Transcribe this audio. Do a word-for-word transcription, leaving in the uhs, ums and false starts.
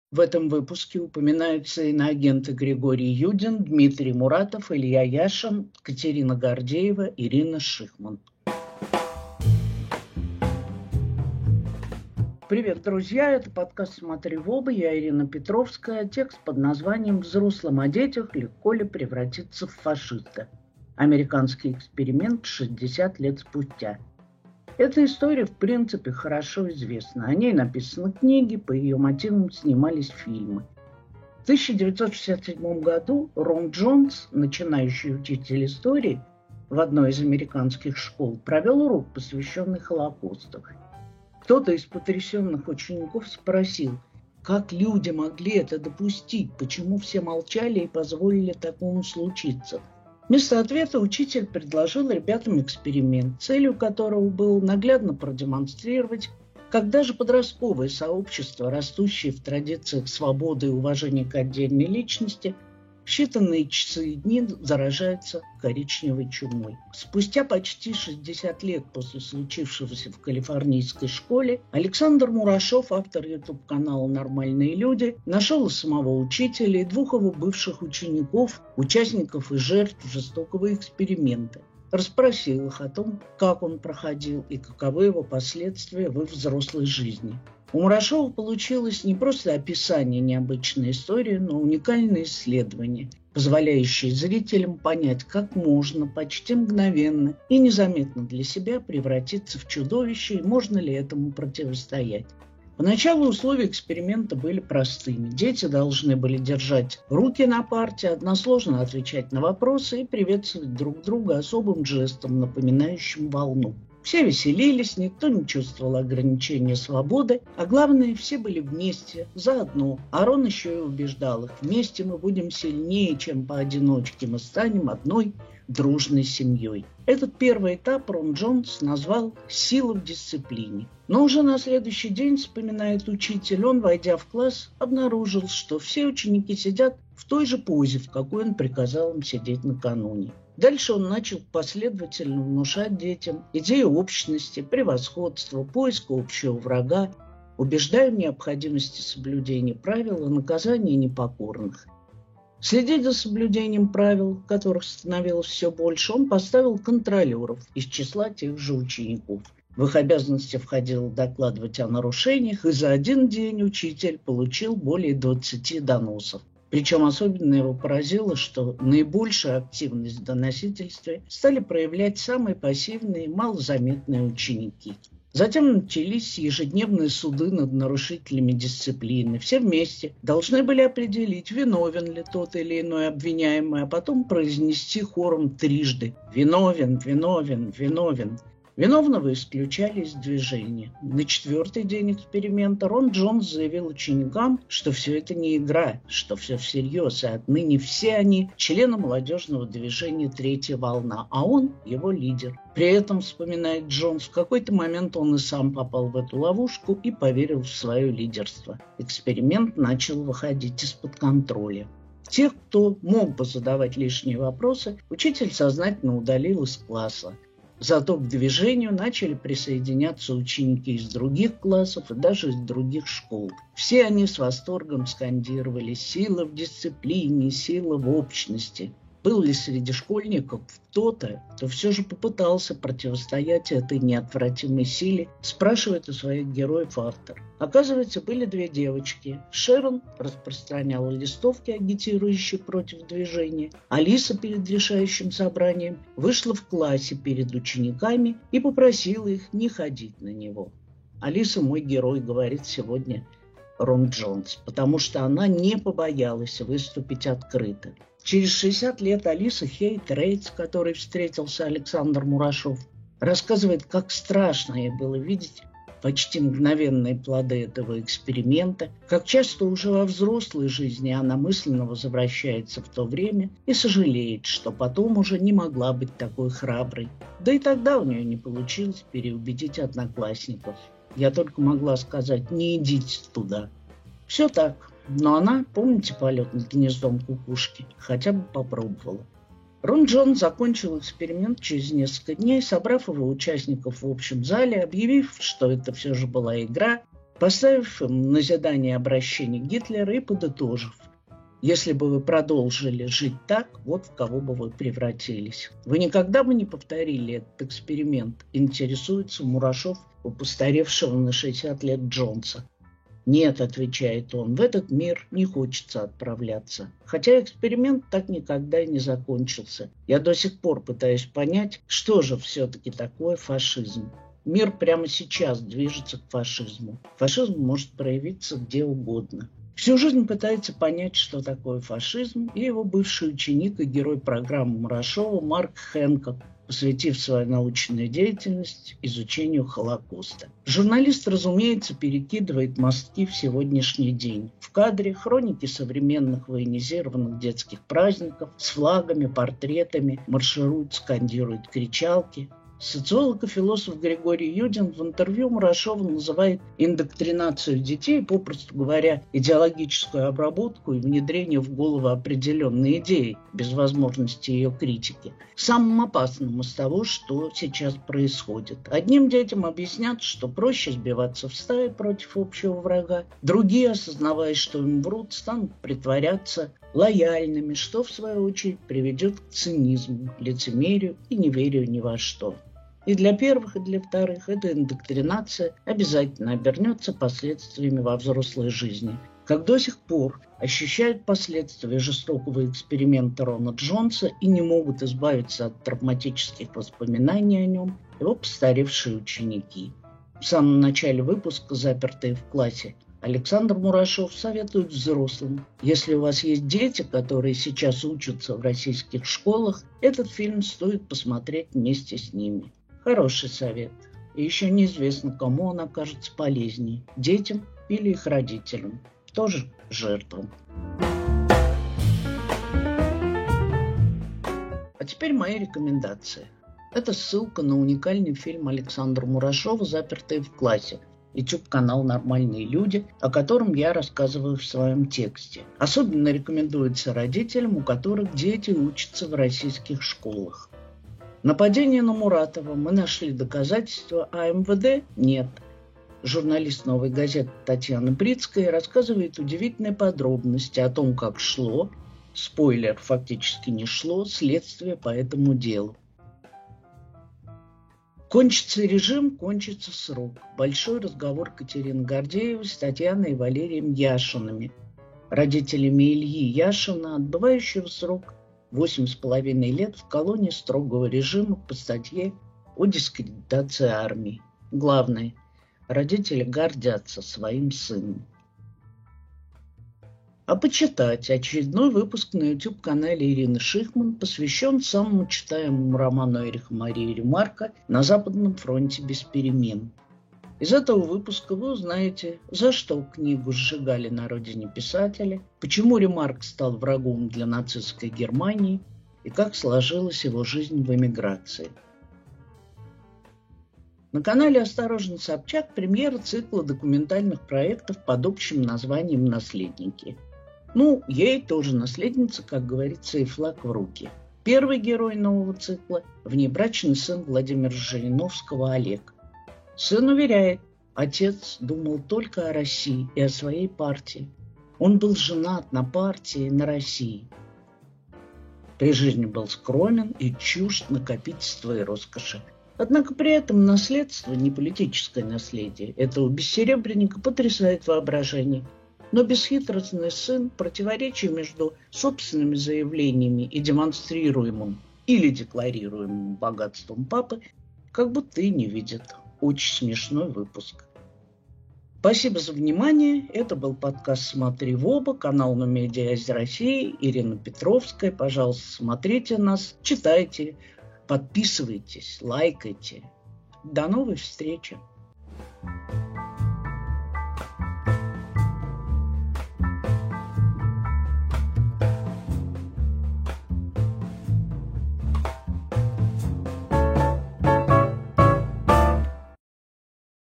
В этом выпуске упоминаются иноагенты Григорий Юдин, Дмитрий Муратов, Илья Яшин, Катерина Гордеева, Ирина Шихман. Привет, друзья! Это подкаст «Смотри в оба». Я Ирина Петровская. Текст под названием «Взрослым о детях легко ли превратиться в фашиста? Американский эксперимент шестьдесят лет спустя». Эта история, в принципе, хорошо известна. О ней написаны книги, по ее мотивам снимались фильмы. В тысяча девятьсот шестьдесят седьмом году Рон Джонс, начинающий учитель истории в одной из американских школ, провел урок, посвященный Холокосту. Кто-то из потрясенных учеников спросил, как люди могли это допустить, почему все молчали и позволили такому случиться. Вместо ответа учитель предложил ребятам эксперимент, целью которого было наглядно продемонстрировать, как даже подростковое сообщество, растущее в традициях свободы и уважения к отдельной личности, в считанные часы и дни заражается коричневой чумой. Спустя почти шестьдесят лет после случившегося в калифорнийской школе Александр Мурашов, автор ютуб-канала «Нормальные люди», нашел и самого учителя, и двух его бывших учеников, участников и жертв жестокого эксперимента. Расспросил их о том, как он проходил и каковы его последствия в их взрослой жизни. У Мурашова получилось не просто описание необычной истории, но уникальное исследование, позволяющее зрителям понять, как можно почти мгновенно и незаметно для себя превратиться в чудовище, и можно ли этому противостоять. Поначалу условия эксперимента были простыми. Дети должны были держать руки на парте, односложно отвечать на вопросы и приветствовать друг друга особым жестом, напоминающим волну. Все веселились, никто не чувствовал ограничения свободы, а главное, все были вместе, заодно. А Рон еще и убеждал их: вместе мы будем сильнее, чем поодиночке, мы станем одной дружной семьей. Этот первый этап Рон Джонс назвал «сила в дисциплине». Но уже на следующий день, вспоминает учитель, он, войдя в класс, обнаружил, что все ученики сидят в той же позе, в какой он приказал им сидеть накануне. Дальше он начал последовательно внушать детям идею общности, превосходства, поиска общего врага, убеждая в необходимости соблюдения правил и наказания непокорных. Следить за соблюдением правил, которых становилось все больше, он поставил контролеров из числа тех же учеников. В их обязанности входило докладывать о нарушениях, и за один день учитель получил более двадцати доносов. Причем особенно его поразило, что наибольшую активность в доносительстве стали проявлять самые пассивные, малозаметные ученики. Затем начались ежедневные суды над нарушителями дисциплины. Все вместе должны были определить, виновен ли тот или иной обвиняемый, а потом произнести хором трижды: «Виновен, виновен, виновен». Виновного исключали из движения. На четвертый день эксперимента Рон Джонс заявил ученикам, что все это не игра, что все всерьез, и отныне все они члены молодежного движения «Третья волна», а он его лидер. При этом, вспоминает Джонс, в какой-то момент он и сам попал в эту ловушку и поверил в свое лидерство. Эксперимент начал выходить из-под контроля. Тех, кто мог бы задавать лишние вопросы, учитель сознательно удалил из класса. Зато к движению начали присоединяться ученики из других классов и даже из других школ. Все они с восторгом скандировали «сила в дисциплине, сила в общности». Был ли среди школьников кто-то, кто все же попытался противостоять этой неотвратимой силе, спрашивает у своих героев автор. Оказывается, были две девочки. Шерон распространяла листовки, агитирующие против движения. Алиса перед решающим собранием вышла в классе перед учениками и попросила их не ходить на него. Алиса мой герой, говорит сегодня Рон Джонс, потому что она не побоялась выступить открыто. Через шестьдесят лет Алиса Хейт Рейд, с которой встретился Александр Мурашов, рассказывает, как страшно ей было видеть почти мгновенные плоды этого эксперимента, как часто уже во взрослой жизни она мысленно возвращается в то время и сожалеет, что потом уже не могла быть такой храброй. Да и тогда у нее не получилось переубедить одноклассников. Я только могла сказать: не идите туда. Все так. Но она, помните полет над гнездом кукушки, хотя бы попробовала. Рон Джонс закончил эксперимент через несколько дней, собрав его участников в общем зале, объявив, что это все же была игра, поставив им назидание обращения Гитлера и подытожив: если бы вы продолжили жить так, вот в кого бы вы превратились. Вы никогда бы не повторили этот эксперимент, интересуется Мурашов у постаревшего на шестьдесят лет Джонса. Нет, отвечает он, в этот мир не хочется отправляться. Хотя эксперимент так никогда и не закончился. Я до сих пор пытаюсь понять, что же все-таки такое фашизм. Мир прямо сейчас движется к фашизму. Фашизм может проявиться где угодно. Всю жизнь пытается понять, что такое фашизм, и его бывший ученик и герой программы Мурашова Марк Хэнкок, посвятив свою научную деятельность изучению Холокоста. Журналист, разумеется, перекидывает мостки в сегодняшний день. В кадре хроники современных военизированных детских праздников с флагами, портретами, маршируют, скандируют кричалки. Социолог и философ Григорий Юдин в интервью Мурашова называет индоктринацию детей, попросту говоря, идеологическую обработку и внедрение в голову определенной идеи, без возможности ее критики, самым опасным из того, что сейчас происходит. Одним детям объяснят, что проще сбиваться в стаи против общего врага, другие, осознавая, что им врут, станут притворяться лояльными, что в свою очередь приведет к цинизму, лицемерию и неверию ни во что. И для первых, и для вторых эта индоктринация обязательно обернется последствиями во взрослой жизни, как до сих пор ощущают последствия жестокого эксперимента Рона Джонса и не могут избавиться от травматических воспоминаний о нем его постаревшие ученики. В самом начале выпуска «Запертые в классе» Александр Мурашов советует взрослым: если у вас есть дети, которые сейчас учатся в российских школах, этот фильм стоит посмотреть вместе с ними. Хороший совет. И еще неизвестно, кому он окажется полезнее – детям или их родителям, тоже жертвам. А теперь мои рекомендации. Это ссылка на уникальный фильм Александра Мурашова «Запертые в классе», YouTube-канал «Нормальные люди», о котором я рассказываю в своем тексте. Особенно рекомендуется родителям, у которых дети учатся в российских школах. Нападение на Муратова. Мы нашли доказательства, а МВД нет. Журналист «Новой газеты» Татьяна Брицкая рассказывает удивительные подробности о том, как шло, спойлер, фактически не шло, следствие по этому делу. Кончится режим, кончится срок. Большой разговор Катерины Гордеевой с Татьяной и Валерием Яшинами, родителями Ильи Яшина, отбывающего срок восемь с половиной лет в колонии строгого режима по статье о дискредитации армии. Главное, родители гордятся своим сыном. А почитать очередной выпуск на YouTube-канале Ирины Шихман посвящен самому читаемому роману Эриха Марии Ремарка «На Западном фронте без перемен». Из этого выпуска вы узнаете, за что книгу сжигали на родине писателя, почему Ремарк стал врагом для нацистской Германии и как сложилась его жизнь в эмиграции. На канале «Осторожно, Собчак» премьера цикла документальных проектов под общим названием «Наследники». Ну, ей тоже наследница, как говорится, и флаг в руки. Первый герой нового цикла – внебрачный сын Владимира Жириновского Олег. Сын уверяет, отец думал только о России и о своей партии. Он был женат на партии, на России. При жизни был скромен и чужд накопительства и роскоши. Однако при этом наследство, не политическое наследие, этого бессеребренника потрясает воображение. Но бесхитростный сын противоречия между собственными заявлениями и демонстрируемым или декларируемым богатством папы как будто и не видит. Очень смешной выпуск. Спасибо за внимание. Это был подкаст «Смотри в оба», канал на Медиазе России, Ирина Петровская. Пожалуйста, смотрите нас, читайте, подписывайтесь, лайкайте. До новой встречи.